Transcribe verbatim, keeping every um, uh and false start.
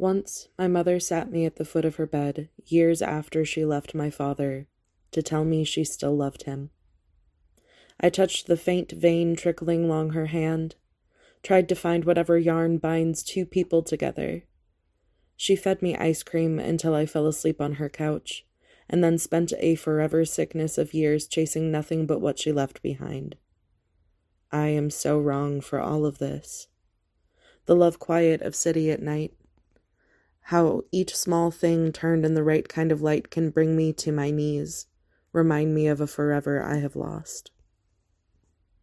Once, my mother sat me at the foot of her bed, years after she left my father, to tell me she still loved him. I touched the faint vein trickling along her hand, tried to find whatever yarn binds two people together. She fed me ice cream until I fell asleep on her couch, and then spent a forever sickness of years chasing nothing but what she left behind. I am so wrong for all of this. The love quiet of city at night, how each small thing turned in the right kind of light can bring me to my knees, remind me of a forever I have lost.